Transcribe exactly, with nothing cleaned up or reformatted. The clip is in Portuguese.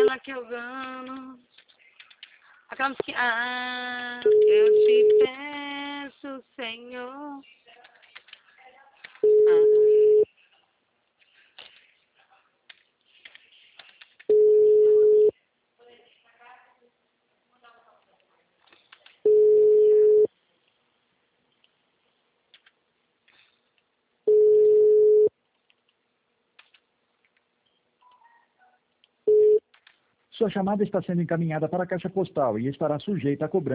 aquela que eu gano. Aquela que... Ah, eu te peço, Senhor. Ah. Sua chamada está sendo encaminhada para a caixa postal e estará sujeita a cobrança.